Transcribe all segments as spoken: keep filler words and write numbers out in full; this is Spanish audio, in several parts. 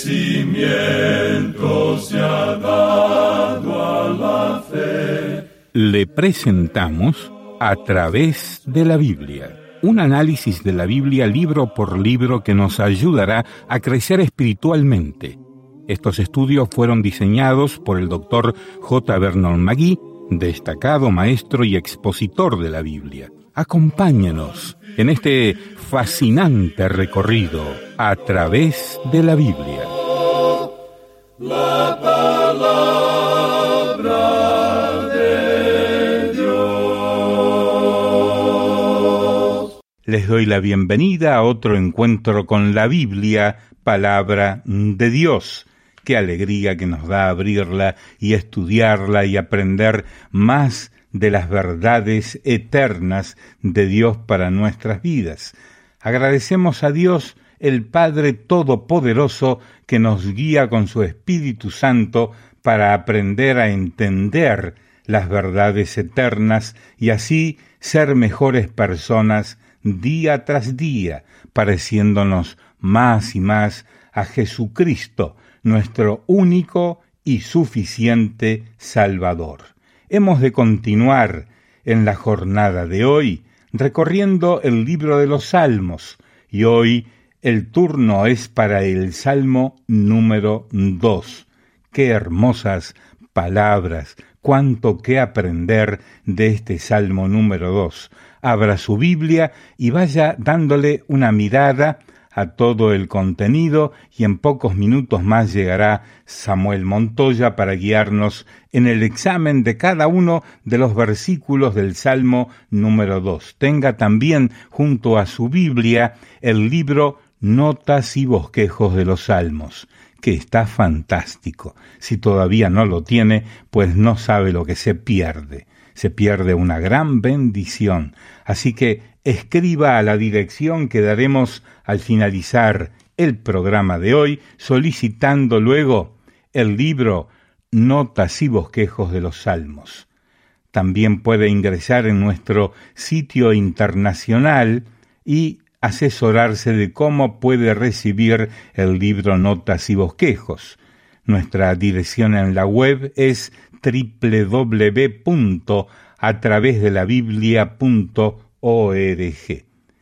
crecimiento se ha dado a la fe. Le presentamos A través de la Biblia, un análisis de la Biblia libro por libro que nos ayudará a crecer espiritualmente. Estos estudios fueron diseñados por el doctor J. Vernon McGee, destacado maestro y expositor de la Biblia. Acompáñenos en este fascinante recorrido a través de la Biblia. La palabra de Dios. Les doy la bienvenida a otro encuentro con la Biblia, palabra de Dios. Qué alegría que nos da abrirla y estudiarla y aprender más de las verdades eternas de Dios para nuestras vidas. Agradecemos a Dios, el Padre Todopoderoso, que nos guía con su Espíritu Santo para aprender a entender las verdades eternas y así ser mejores personas día tras día, pareciéndonos más y más a Jesucristo, nuestro único y suficiente Salvador. Hemos de continuar en la jornada de hoy recorriendo el libro de los Salmos y hoy el turno es para el Salmo número dos. Qué hermosas palabras, cuánto que aprender de este Salmo número dos. Abra su Biblia y vaya dándole una mirada a todo el contenido y en pocos minutos más llegará Samuel Montoya para guiarnos en el examen de cada uno de los versículos del Salmo número dos. Tenga también junto a su Biblia el libro Notas y Bosquejos de los Salmos, que está fantástico. Si todavía no lo tiene, pues no sabe lo que se pierde. Se pierde una gran bendición. Así que escriba a la dirección que daremos al finalizar el programa de hoy, solicitando luego el libro Notas y Bosquejos de los Salmos. También puede ingresar en nuestro sitio internacional y asesorarse de cómo puede recibir el libro Notas y Bosquejos. Nuestra dirección en la web es doble u doble u doble u punto a través de la biblia punto org.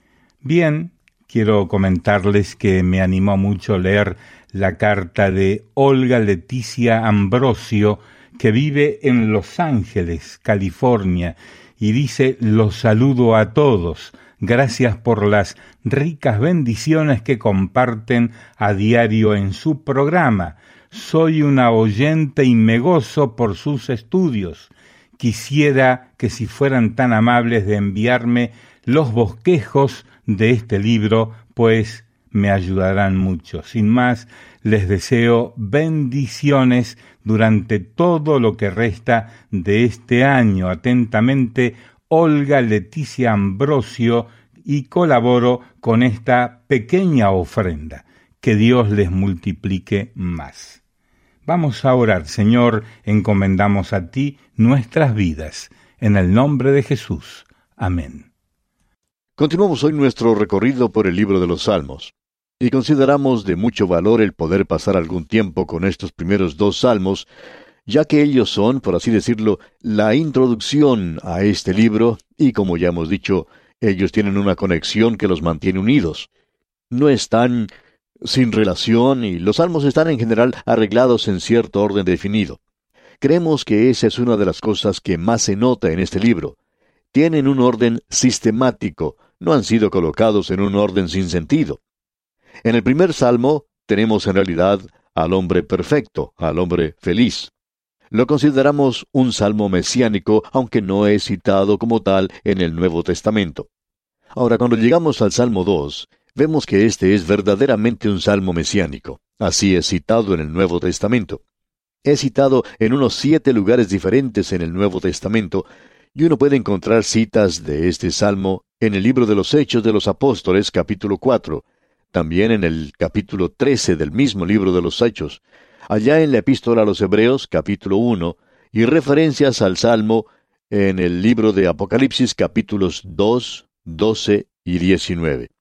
Bien, quiero comentarles que me animó mucho leer la carta de Olga Leticia Ambrosio, que vive en Los Ángeles, California, y dice: los saludo a todos. Gracias por las ricas bendiciones que comparten a diario en su programa. Soy una oyente y me gozo por sus estudios. Quisiera que si fueran tan amables de enviarme los bosquejos de este libro, pues me ayudarán mucho. Sin más, les deseo bendiciones durante todo lo que resta de este año. Atentamente, Olga Leticia Ambrosio, y colaboro con esta pequeña ofrenda. Que Dios les multiplique más. Vamos a orar. Señor, encomendamos a ti nuestras vidas. En el nombre de Jesús. Amén. Continuamos hoy nuestro recorrido por el libro de los Salmos, y consideramos de mucho valor el poder pasar algún tiempo con estos primeros dos salmos, ya que ellos son, por así decirlo, la introducción a este libro, y como ya hemos dicho, ellos tienen una conexión que los mantiene unidos. No están sin relación y los salmos están en general arreglados en cierto orden definido. Creemos que esa es una de las cosas que más se nota en este libro. Tienen un orden sistemático, no han sido colocados en un orden sin sentido. En el primer salmo tenemos en realidad al hombre perfecto, al hombre feliz. Lo consideramos un salmo mesiánico, aunque no es citado como tal en el Nuevo Testamento. Ahora, cuando llegamos al Salmo dos, vemos que este es verdaderamente un salmo mesiánico. Así es citado en el Nuevo Testamento. Es citado en unos siete lugares diferentes en el Nuevo Testamento, y uno puede encontrar citas de este salmo en el libro de los Hechos de los Apóstoles, capítulo cuatro, también en el capítulo trece del mismo libro de los Hechos, allá en la Epístola a los Hebreos, capítulo uno, y referencias al salmo en el libro de Apocalipsis, capítulos dos, doce y diecinueve.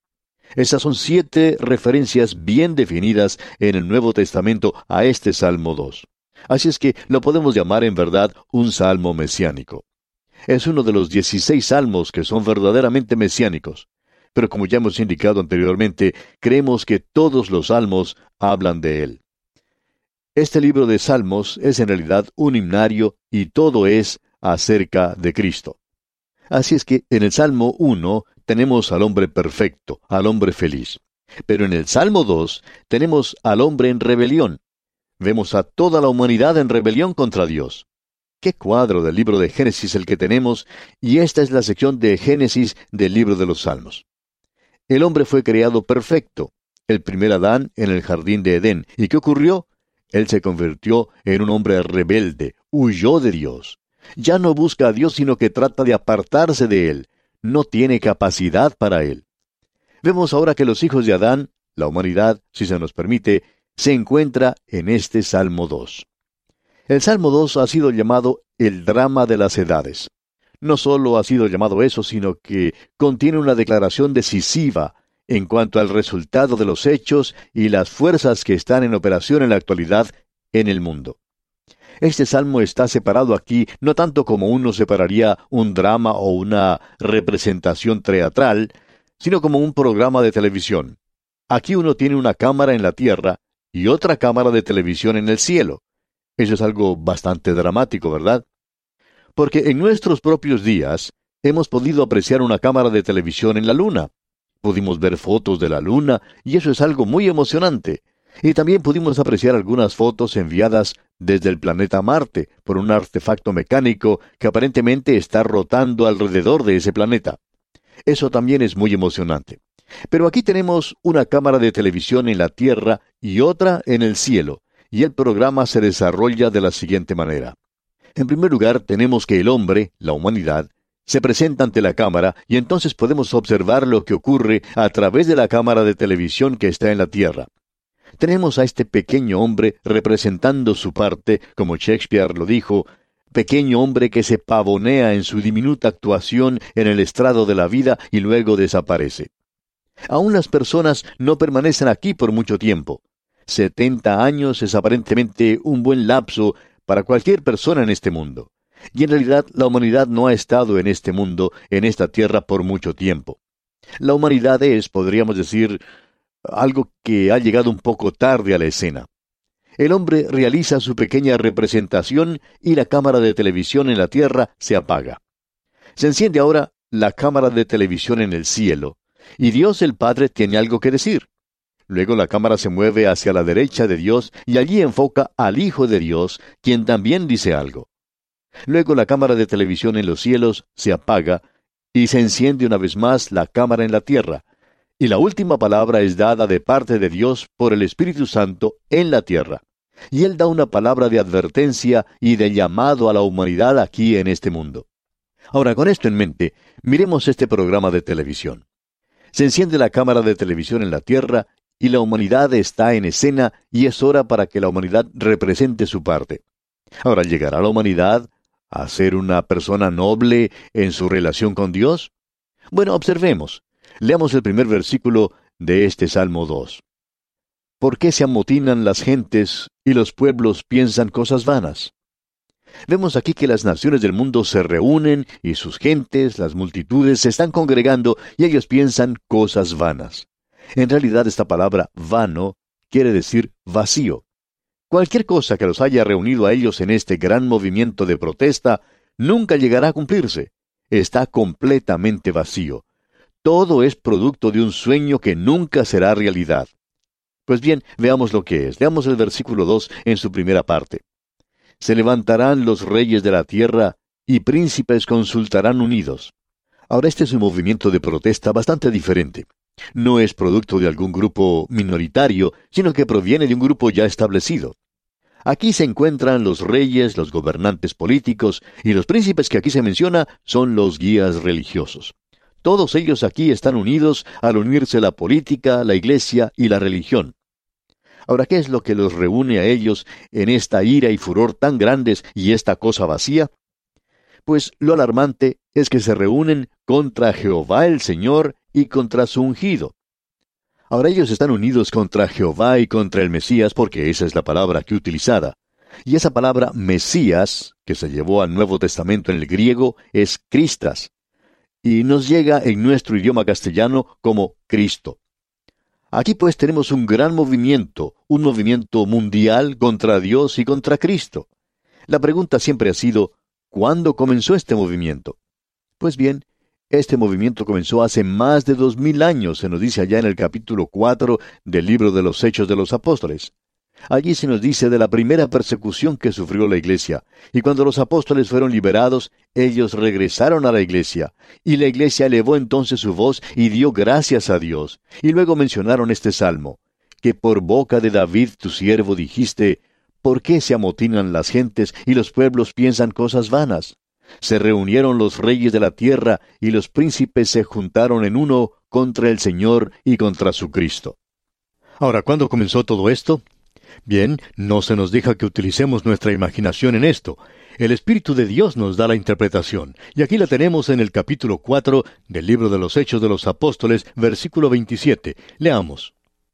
Estas son siete referencias bien definidas en el Nuevo Testamento a este Salmo dos. Así es que lo podemos llamar en verdad un salmo mesiánico. Es uno de los dieciséis salmos que son verdaderamente mesiánicos. Pero como ya hemos indicado anteriormente, creemos que todos los salmos hablan de él. Este libro de Salmos es en realidad un himnario y todo es acerca de Cristo. Así es que en el Salmo uno tenemos al hombre perfecto, al hombre feliz. Pero en el Salmo dos tenemos al hombre en rebelión. Vemos a toda la humanidad en rebelión contra Dios. Qué cuadro del libro de Génesis el que tenemos, y esta es la sección de Génesis del libro de los Salmos. El hombre fue creado perfecto, el primer Adán en el jardín de Edén. ¿Y qué ocurrió? Él se convirtió en un hombre rebelde, huyó de Dios. Ya no busca a Dios, sino que trata de apartarse de Él. No tiene capacidad para Él. Vemos ahora que los hijos de Adán, la humanidad, si se nos permite, se encuentra en este Salmo dos. El Salmo dos ha sido llamado el drama de las edades. No solo ha sido llamado eso, sino que contiene una declaración decisiva en cuanto al resultado de los hechos y las fuerzas que están en operación en la actualidad en el mundo. Este salmo está separado aquí no tanto como uno separaría un drama o una representación teatral, sino como un programa de televisión. Aquí uno tiene una cámara en la tierra y otra cámara de televisión en el cielo. Eso es algo bastante dramático, ¿verdad? Porque en nuestros propios días hemos podido apreciar una cámara de televisión en la luna. Pudimos ver fotos de la luna, y eso es algo muy emocionante. Y también pudimos apreciar algunas fotos enviadas desde el planeta Marte por un artefacto mecánico que aparentemente está rotando alrededor de ese planeta. Eso también es muy emocionante. Pero aquí tenemos una cámara de televisión en la Tierra y otra en el cielo, y el programa se desarrolla de la siguiente manera. En primer lugar, tenemos que el hombre, la humanidad, se presenta ante la cámara y entonces podemos observar lo que ocurre a través de la cámara de televisión que está en la Tierra. Tenemos a este pequeño hombre representando su parte, como Shakespeare lo dijo, pequeño hombre que se pavonea en su diminuta actuación en el estrado de la vida y luego desaparece. Aún las personas no permanecen aquí por mucho tiempo. Setenta años es aparentemente un buen lapso para cualquier persona en este mundo. Y en realidad la humanidad no ha estado en este mundo, en esta tierra, por mucho tiempo. La humanidad es, podríamos decir, algo que ha llegado un poco tarde a la escena. El hombre realiza su pequeña representación y la cámara de televisión en la tierra se apaga. Se enciende ahora la cámara de televisión en el cielo, y Dios el Padre tiene algo que decir. Luego la cámara se mueve hacia la derecha de Dios y allí enfoca al Hijo de Dios, quien también dice algo. Luego la cámara de televisión en los cielos se apaga y se enciende una vez más la cámara en la tierra. Y la última palabra es dada de parte de Dios por el Espíritu Santo en la tierra. Y Él da una palabra de advertencia y de llamado a la humanidad aquí en este mundo. Ahora, con esto en mente, miremos este programa de televisión. Se enciende la cámara de televisión en la tierra y la humanidad está en escena y es hora para que la humanidad represente su parte. Ahora, ¿llegará la humanidad a ser una persona noble en su relación con Dios? Bueno, observemos. Leamos el primer versículo de este Salmo dos. ¿Por qué se amotinan las gentes y los pueblos piensan cosas vanas? Vemos aquí que las naciones del mundo se reúnen y sus gentes, las multitudes, se están congregando y ellos piensan cosas vanas. En realidad esta palabra vano quiere decir vacío. Cualquier cosa que los haya reunido a ellos en este gran movimiento de protesta nunca llegará a cumplirse. Está completamente vacío. Todo es producto de un sueño que nunca será realidad. Pues bien, veamos lo que es. Veamos el versículo dos en su primera parte. Se levantarán los reyes de la tierra y príncipes consultarán unidos. Ahora este es un movimiento de protesta bastante diferente. No es producto de algún grupo minoritario, sino que proviene de un grupo ya establecido. Aquí se encuentran los reyes, los gobernantes políticos, y los príncipes que aquí se menciona son los guías religiosos. Todos ellos aquí están unidos al unirse la política, la iglesia y la religión. Ahora, ¿qué es lo que los reúne a ellos en esta ira y furor tan grandes y esta cosa vacía? Pues lo alarmante es que se reúnen contra Jehová el Señor y contra su ungido. Ahora ellos están unidos contra Jehová y contra el Mesías porque esa es la palabra que utilizada. Y esa palabra Mesías, que se llevó al Nuevo Testamento en el griego, es Cristas. Y nos llega en nuestro idioma castellano como Cristo. Aquí pues tenemos un gran movimiento, un movimiento mundial contra Dios y contra Cristo. La pregunta siempre ha sido, ¿cuándo comenzó este movimiento? Pues bien, este movimiento comenzó hace más de dos mil años, se nos dice allá en el capítulo cuatro del libro de los Hechos de los Apóstoles. Allí se nos dice de la primera persecución que sufrió la iglesia, y cuando los apóstoles fueron liberados, ellos regresaron a la iglesia, y la iglesia elevó entonces su voz y dio gracias a Dios, y luego mencionaron este salmo, que por boca de David tu siervo dijiste, ¿por qué se amotinan las gentes y los pueblos piensan cosas vanas? Se reunieron los reyes de la tierra, y los príncipes se juntaron en uno contra el Señor y contra su Cristo. Ahora, ¿cuándo comenzó todo esto? Bien, no se nos deja que utilicemos nuestra imaginación en esto. El Espíritu de Dios nos da la interpretación, y aquí la tenemos en el capítulo cuatro del libro de los Hechos de los Apóstoles, versículo veintisiete. Leamos.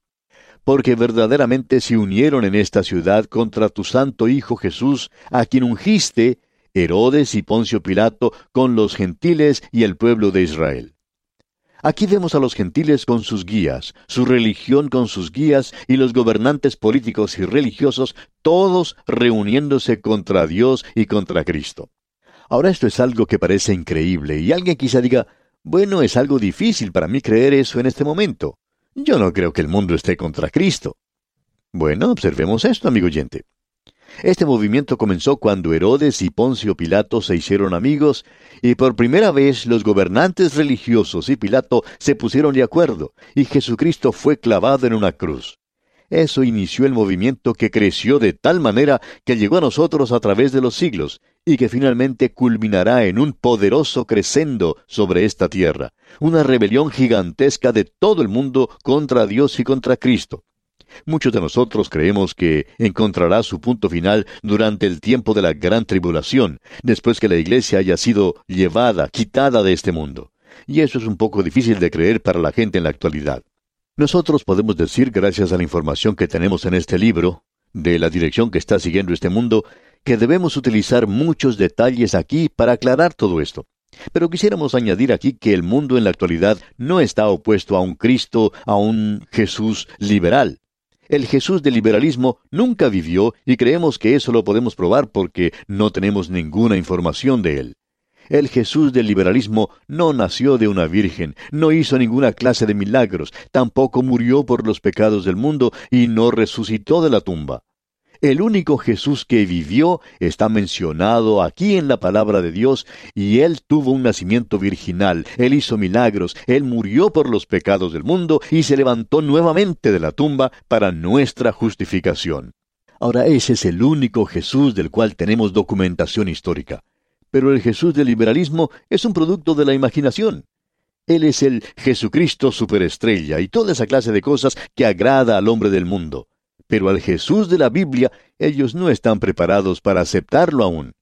Porque verdaderamente se unieron en esta ciudad contra tu santo Hijo Jesús, a quien ungiste, Herodes y Poncio Pilato, con los gentiles y el pueblo de Israel. Aquí vemos a los gentiles con sus guías, su religión con sus guías y los gobernantes políticos y religiosos, todos reuniéndose contra Dios y contra Cristo. Ahora esto es algo que parece increíble y alguien quizá diga, bueno, es algo difícil para mí creer eso en este momento. Yo no creo que el mundo esté contra Cristo. Bueno, observemos esto, amigo oyente. Este movimiento comenzó cuando Herodes y Poncio Pilato se hicieron amigos, y por primera vez los gobernantes religiosos y Pilato se pusieron de acuerdo, y Jesucristo fue clavado en una cruz. Eso inició el movimiento que creció de tal manera que llegó a nosotros a través de los siglos, y que finalmente culminará en un poderoso crescendo sobre esta tierra, una rebelión gigantesca de todo el mundo contra Dios y contra Cristo. Muchos de nosotros creemos que encontrará su punto final durante el tiempo de la gran tribulación, después que la iglesia haya sido llevada, quitada de este mundo. Y eso es un poco difícil de creer para la gente en la actualidad. Nosotros podemos decir, gracias a la información que tenemos en este libro, de la dirección que está siguiendo este mundo, que debemos utilizar muchos detalles aquí para aclarar todo esto. Pero quisiéramos añadir aquí que el mundo en la actualidad no está opuesto a un Cristo, a un Jesús liberal. El Jesús del liberalismo nunca vivió y creemos que eso lo podemos probar porque no tenemos ninguna información de él. El Jesús del liberalismo no nació de una virgen, no hizo ninguna clase de milagros, tampoco murió por los pecados del mundo y no resucitó de la tumba. El único Jesús que vivió está mencionado aquí en la palabra de Dios, y Él tuvo un nacimiento virginal, Él hizo milagros, Él murió por los pecados del mundo y se levantó nuevamente de la tumba para nuestra justificación. Ahora ese es el único Jesús del cual tenemos documentación histórica. Pero el Jesús del liberalismo es un producto de la imaginación. Él es el Jesucristo superestrella y toda esa clase de cosas que agrada al hombre del mundo. Pero al Jesús de la Biblia, ellos no están preparados para aceptarlo aún.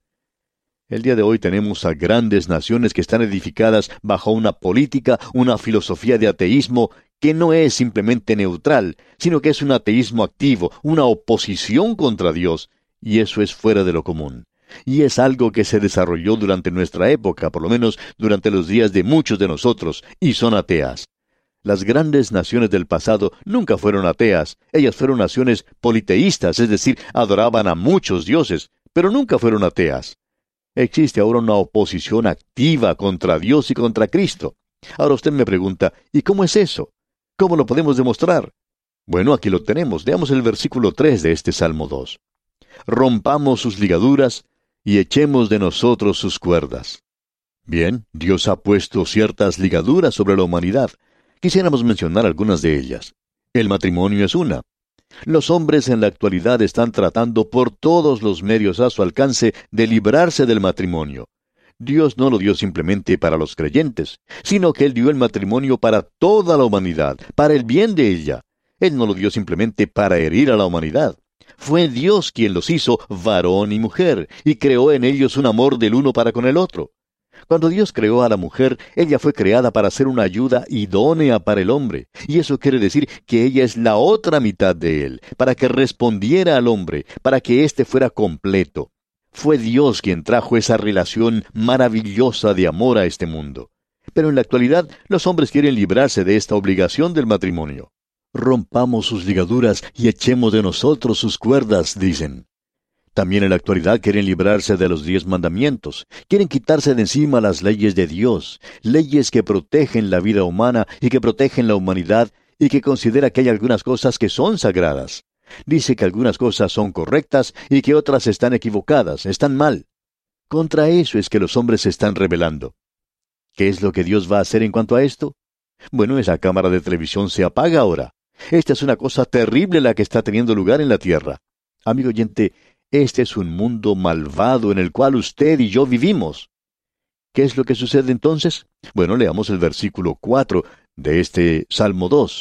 El día de hoy tenemos a grandes naciones que están edificadas bajo una política, una filosofía de ateísmo que no es simplemente neutral, sino que es un ateísmo activo, una oposición contra Dios, y eso es fuera de lo común. Y es algo que se desarrolló durante nuestra época, por lo menos durante los días de muchos de nosotros, y son ateas. Las grandes naciones del pasado nunca fueron ateas. Ellas fueron naciones politeístas, es decir, adoraban a muchos dioses, pero nunca fueron ateas. Existe ahora una oposición activa contra Dios y contra Cristo. Ahora usted me pregunta, ¿y cómo es eso? ¿Cómo lo podemos demostrar? Bueno, aquí lo tenemos. Leamos el versículo tres de este Salmo dos. Rompamos sus ligaduras y echemos de nosotros sus cuerdas. Bien, Dios ha puesto ciertas ligaduras sobre la humanidad. Quisiéramos mencionar algunas de ellas. El matrimonio es una. Los hombres en la actualidad están tratando por todos los medios a su alcance de librarse del matrimonio. Dios no lo dio simplemente para los creyentes, sino que Él dio el matrimonio para toda la humanidad, para el bien de ella. Él no lo dio simplemente para herir a la humanidad. Fue Dios quien los hizo varón y mujer, y creó en ellos un amor del uno para con el otro. Cuando Dios creó a la mujer, ella fue creada para ser una ayuda idónea para el hombre. Y eso quiere decir que ella es la otra mitad de él, para que respondiera al hombre, para que éste fuera completo. Fue Dios quien trajo esa relación maravillosa de amor a este mundo. Pero en la actualidad, los hombres quieren librarse de esta obligación del matrimonio. Rompamos sus ligaduras y echemos de nosotros sus cuerdas, dicen. También en la actualidad quieren librarse de los diez mandamientos. Quieren quitarse de encima las leyes de Dios, leyes que protegen la vida humana y que protegen la humanidad y que considera que hay algunas cosas que son sagradas. Dice que algunas cosas son correctas y que otras están equivocadas, están mal. Contra eso es que los hombres se están rebelando. ¿Qué es lo que Dios va a hacer en cuanto a esto? Bueno, esa cámara de televisión se apaga ahora. Esta es una cosa terrible la que está teniendo lugar en la tierra. Amigo oyente, este es un mundo malvado en el cual usted y yo vivimos. ¿Qué es lo que sucede entonces? Bueno, leamos el versículo cuatro de este Salmo dos.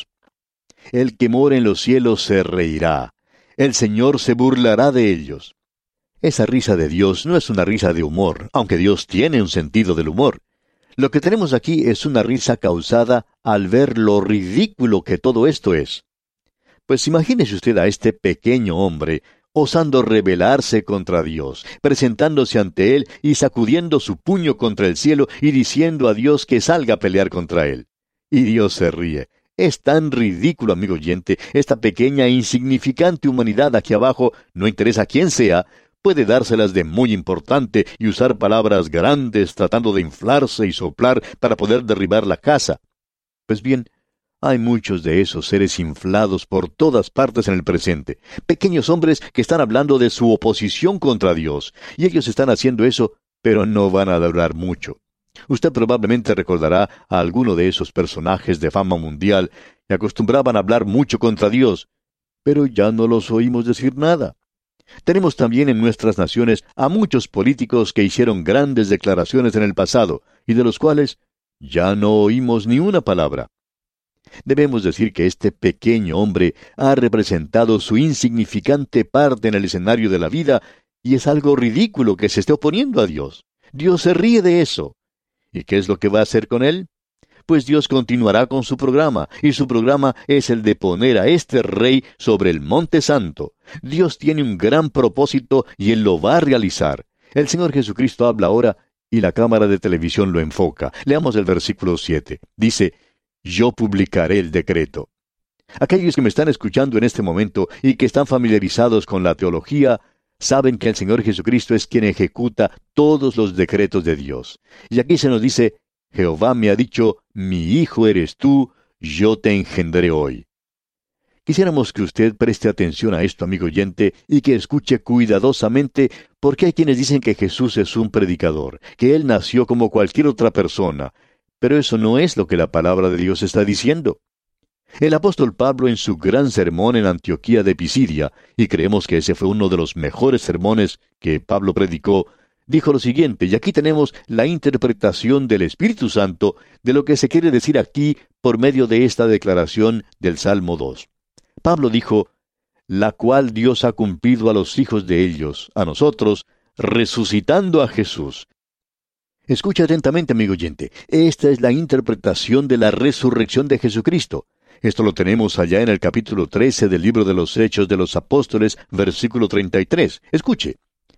El que mora en los cielos se reirá. El Señor se burlará de ellos. Esa risa de Dios no es una risa de humor, aunque Dios tiene un sentido del humor. Lo que tenemos aquí es una risa causada al ver lo ridículo que todo esto es. Pues imagínese usted a este pequeño hombre osando rebelarse contra Dios, presentándose ante Él y sacudiendo su puño contra el cielo y diciendo a Dios que salga a pelear contra Él. Y Dios se ríe. Es tan ridículo, amigo oyente, esta pequeña e insignificante humanidad aquí abajo, no interesa quién sea, puede dárselas de muy importante y usar palabras grandes tratando de inflarse y soplar para poder derribar la casa. Pues bien, hay muchos de esos seres inflados por todas partes en el presente, pequeños hombres que están hablando de su oposición contra Dios, y ellos están haciendo eso, pero no van a durar mucho. Usted probablemente recordará a alguno de esos personajes de fama mundial que acostumbraban a hablar mucho contra Dios, pero ya no los oímos decir nada. Tenemos también en nuestras naciones a muchos políticos que hicieron grandes declaraciones en el pasado, y de los cuales ya no oímos ni una palabra. Debemos decir que este pequeño hombre ha representado su insignificante parte en el escenario de la vida, y es algo ridículo que se esté oponiendo a Dios. Dios se ríe de eso. ¿Y qué es lo que va a hacer con él? Pues Dios continuará con su programa, y su programa es el de poner a este rey sobre el Monte Santo. Dios tiene un gran propósito y Él lo va a realizar. El Señor Jesucristo habla ahora, y la cámara de televisión lo enfoca. Leamos el versículo siete. Dice, yo publicaré el decreto. Aquellos que me están escuchando en este momento y que están familiarizados con la teología, saben que el Señor Jesucristo es quien ejecuta todos los decretos de Dios. Y aquí se nos dice, Jehová me ha dicho, mi hijo eres tú, yo te engendré hoy. Quisiéramos que usted preste atención a esto, amigo oyente, y que escuche cuidadosamente, porque hay quienes dicen que Jesús es un predicador, que Él nació como cualquier otra persona, pero eso no es lo que la palabra de Dios está diciendo. El apóstol Pablo en su gran sermón en Antioquía de Pisidia, y creemos que ese fue uno de los mejores sermones que Pablo predicó, dijo lo siguiente, y aquí tenemos la interpretación del Espíritu Santo de lo que se quiere decir aquí por medio de esta declaración del Salmo dos. Pablo dijo, la cual Dios ha cumplido a los hijos de ellos, a nosotros, resucitando a Jesús. Escucha atentamente, amigo oyente, esta es la interpretación de la resurrección de Jesucristo. Esto lo tenemos allá en el capítulo trece del libro de los Hechos de los Apóstoles, versículo treinta y tres. Escuche.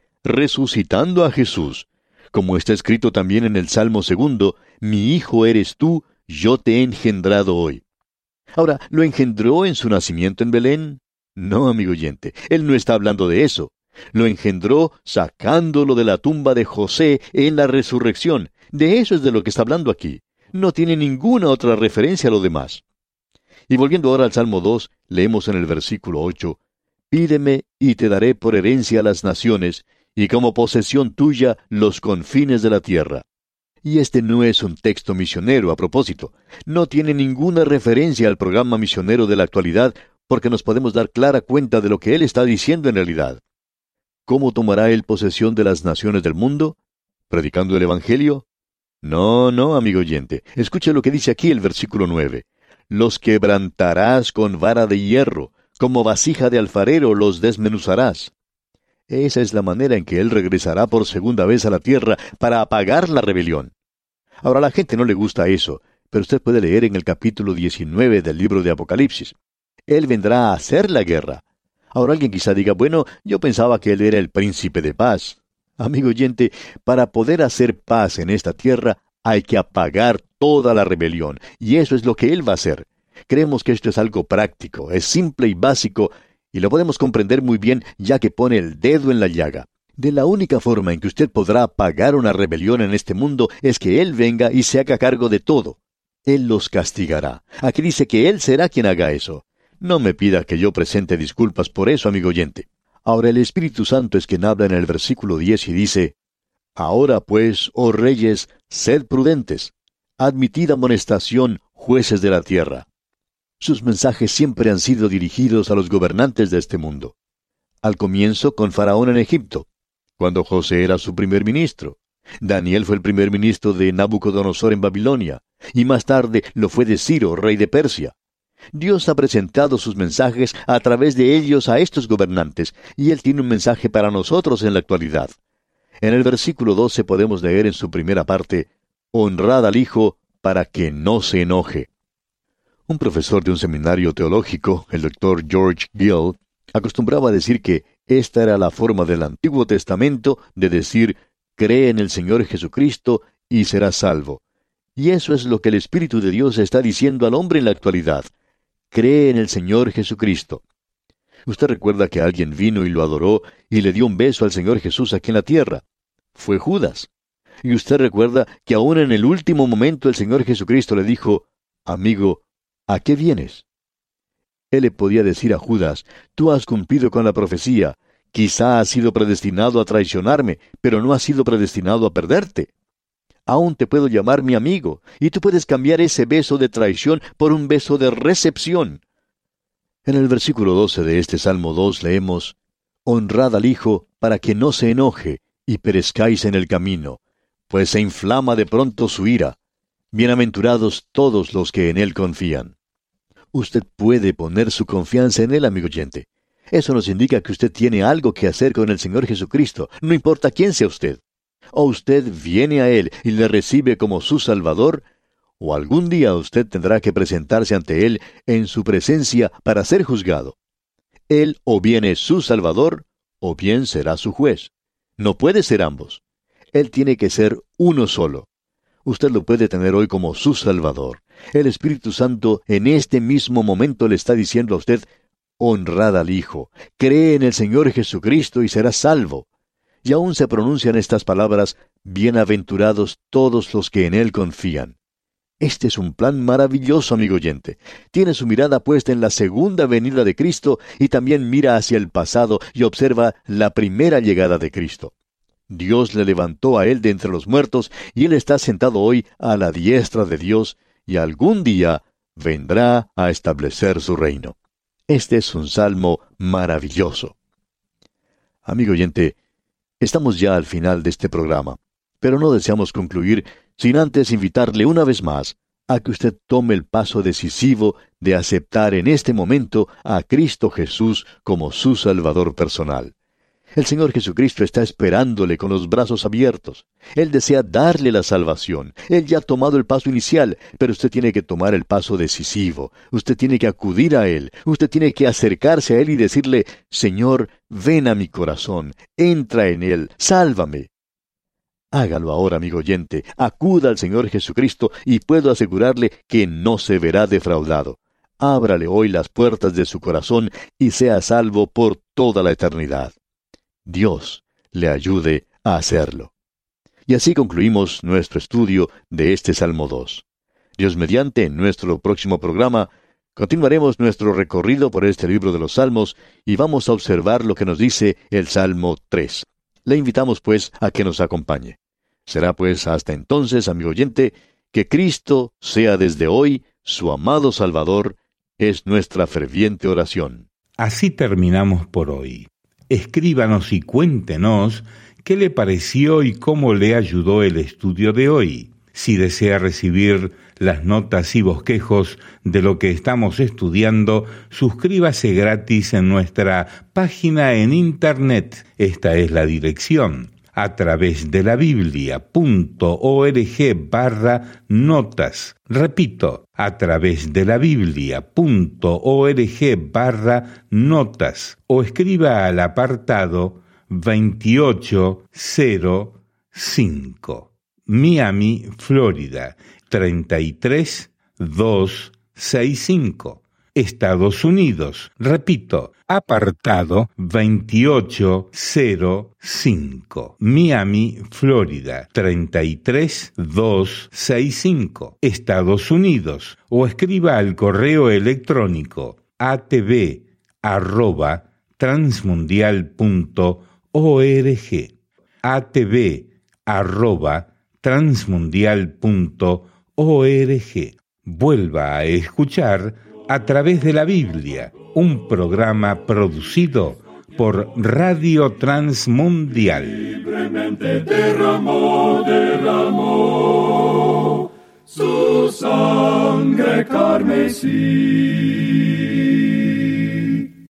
Resucitando a Jesús, como está escrito también en el Salmo segundo, mi hijo eres tú, yo te he engendrado hoy. Ahora, ¿lo engendró en su nacimiento en Belén? No, amigo oyente, él no está hablando de eso. Lo engendró sacándolo de la tumba de José en la resurrección. De eso es de lo que está hablando aquí. No tiene ninguna otra referencia a lo demás. Y volviendo ahora al Salmo dos, leemos en el versículo ocho, pídeme y te daré por herencia a las naciones, y como posesión tuya los confines de la tierra. Y este no es un texto misionero a propósito. No tiene ninguna referencia al programa misionero de la actualidad, porque nos podemos dar clara cuenta de lo que él está diciendo en realidad. ¿Cómo tomará él posesión de las naciones del mundo? ¿Predicando el Evangelio? No, no, amigo oyente. Escuche lo que dice aquí el versículo nueve. Los quebrantarás con vara de hierro, como vasija de alfarero los desmenuzarás. Esa es la manera en que Él regresará por segunda vez a la tierra para apagar la rebelión. Ahora, a la gente no le gusta eso, pero usted puede leer en el capítulo diecinueve del libro de Apocalipsis. Él vendrá a hacer la guerra. Ahora alguien quizá diga, bueno, yo pensaba que Él era el príncipe de paz. Amigo oyente, para poder hacer paz en esta tierra, hay que apagar toda la rebelión, y eso es lo que Él va a hacer. Creemos que esto es algo práctico, es simple y básico, y lo podemos comprender muy bien ya que pone el dedo en la llaga. De la única forma en que usted podrá apagar una rebelión en este mundo es que Él venga y se haga cargo de todo. Él los castigará. Aquí dice que Él será quien haga eso. No me pida que yo presente disculpas por eso, amigo oyente. Ahora el Espíritu Santo es quien habla en el versículo diez y dice, Ahora pues, oh reyes, sed prudentes, admitid amonestación, jueces de la tierra. Sus mensajes siempre han sido dirigidos a los gobernantes de este mundo. Al comienzo con Faraón en Egipto, cuando José era su primer ministro. Daniel fue el primer ministro de Nabucodonosor en Babilonia, y más tarde lo fue de Ciro, rey de Persia. Dios ha presentado sus mensajes a través de ellos a estos gobernantes, y Él tiene un mensaje para nosotros en la actualidad. En el versículo doce podemos leer en su primera parte, Honrad al Hijo para que no se enoje. Un profesor de un seminario teológico, el doctor George Gill, acostumbraba a decir que esta era la forma del Antiguo Testamento de decir, cree en el Señor Jesucristo y serás salvo. Y eso es lo que el Espíritu de Dios está diciendo al hombre en la actualidad. Cree en el Señor Jesucristo. Usted recuerda que alguien vino y lo adoró y le dio un beso al Señor Jesús aquí en la tierra. Fue Judas. Y usted recuerda que aún en el último momento el Señor Jesucristo le dijo, amigo, ¿a qué vienes? Él le podía decir a Judas, tú has cumplido con la profecía, quizá has sido predestinado a traicionarme, pero no has sido predestinado a perderte. Aún te puedo llamar mi amigo, y tú puedes cambiar ese beso de traición por un beso de recepción. En el versículo doce de este Salmo dos leemos, Honrad al Hijo para que no se enoje y perezcáis en el camino, pues se inflama de pronto su ira. Bienaventurados todos los que en Él confían. Usted puede poner su confianza en Él, amigo oyente. Eso nos indica que usted tiene algo que hacer con el Señor Jesucristo, no importa quién sea usted. O usted viene a Él y le recibe como su Salvador, o algún día usted tendrá que presentarse ante Él en su presencia para ser juzgado. Él o bien es su Salvador, o bien será su juez. No puede ser ambos. Él tiene que ser uno solo. Usted lo puede tener hoy como su Salvador. El Espíritu Santo en este mismo momento le está diciendo a usted, honrad al Hijo, cree en el Señor Jesucristo y serás salvo. Y aún se pronuncian estas palabras, bienaventurados todos los que en Él confían. Este es un plan maravilloso, amigo oyente. Tiene su mirada puesta en la segunda venida de Cristo y también mira hacia el pasado y observa la primera llegada de Cristo. Dios le levantó a Él de entre los muertos y Él está sentado hoy a la diestra de Dios y algún día vendrá a establecer su reino. Este es un salmo maravilloso. Amigo oyente, estamos ya al final de este programa, pero no deseamos concluir sin antes invitarle una vez más a que usted tome el paso decisivo de aceptar en este momento a Cristo Jesús como su Salvador personal. El Señor Jesucristo está esperándole con los brazos abiertos. Él desea darle la salvación. Él ya ha tomado el paso inicial, pero usted tiene que tomar el paso decisivo. Usted tiene que acudir a Él. Usted tiene que acercarse a Él y decirle, Señor, ven a mi corazón, entra en Él, sálvame. Hágalo ahora, amigo oyente. Acuda al Señor Jesucristo y puedo asegurarle que no se verá defraudado. Ábrale hoy las puertas de su corazón y sea salvo por toda la eternidad. Dios le ayude a hacerlo. Y así concluimos nuestro estudio de este Salmo dos. Dios mediante, en nuestro próximo programa, continuaremos nuestro recorrido por este libro de los Salmos y vamos a observar lo que nos dice el Salmo tres. Le invitamos, pues, a que nos acompañe. Será, pues, hasta entonces, amigo oyente, que Cristo sea desde hoy su amado Salvador, es nuestra ferviente oración. Así terminamos por hoy. Escríbanos y cuéntenos qué le pareció y cómo le ayudó el estudio de hoy. Si desea recibir las notas y bosquejos de lo que estamos estudiando, suscríbase gratis en nuestra página en internet. Esta es la dirección: a través de la biblia.org barra notas. Repito, a través de la biblia.org barra notas. O escriba al apartado veintiocho cero cinco, Miami, Florida, treinta y tres mil doscientos sesenta y cinco. Estados Unidos. Repito, apartado veintiocho cero cinco, Miami, Florida, treinta y tres mil doscientos sesenta y cinco. Estados Unidos. O escriba al correo electrónico atv arroba transmundial punto org, atv arroba transmundial punto org. Vuelva a escuchar A través de la Biblia, un programa producido por Radio Transmundial. Libremente derramó, derramó su sangre carmesí.